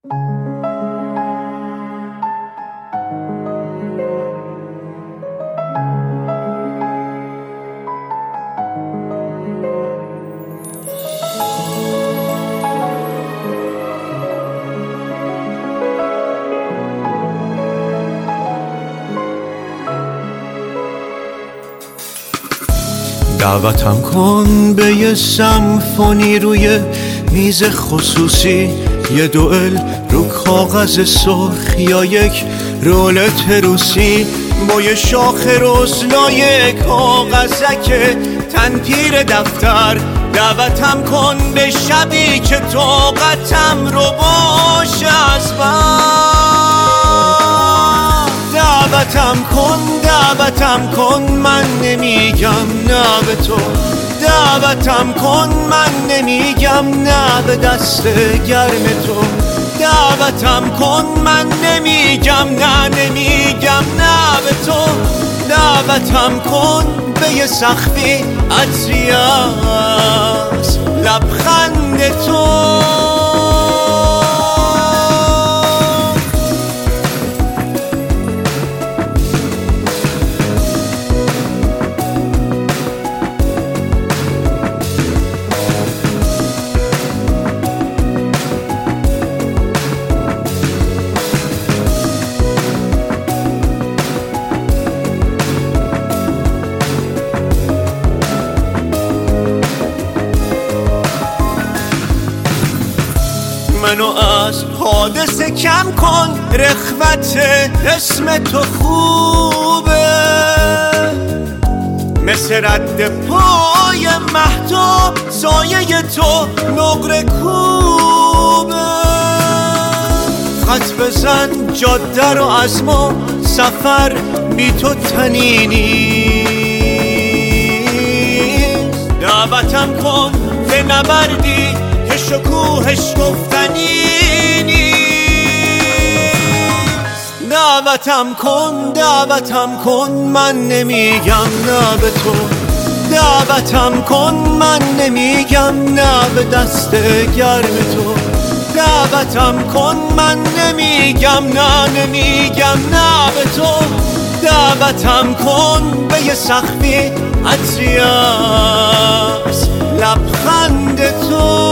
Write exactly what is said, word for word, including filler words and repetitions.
دعوتم کن به یه سمفونی روی میز خصوصی، یه دوئل رو کاغذ سرخ یا یک رولت روسی، با یه شاخ رسنای کاغذک تنپیر دفتر. دعوتم کن به شبی که طاقتم رو باشه از بر. دعوتم کن دعوتم کن من نمیگم نه به تو، دعوتم کن من نمیگم نه به دست گرم تو، دعوتم کن من نمیگم نه نمیگم نه به تو، دعوتم کن به یه سخفی عطری از لبخند تو. منو از حادثه کم کن، رخوت اسم تو خوبه، مثل رد پای مهتاب سایه تو نقره کوبه. خط بزن جاده رو از ما، سفر بی تو طنینی. دعوتم کن به نبردی که شکوهش گفتنی نیست. دعوتم کن دعوتم کن من نمیگم نه به تو، دعوتم کن من نمیگم نه به دست گرم تو، دعوتم کن من نمیگم نه نمیگم نه به تو، دعوتم کن به یه سخفی عطری از لبخند تو.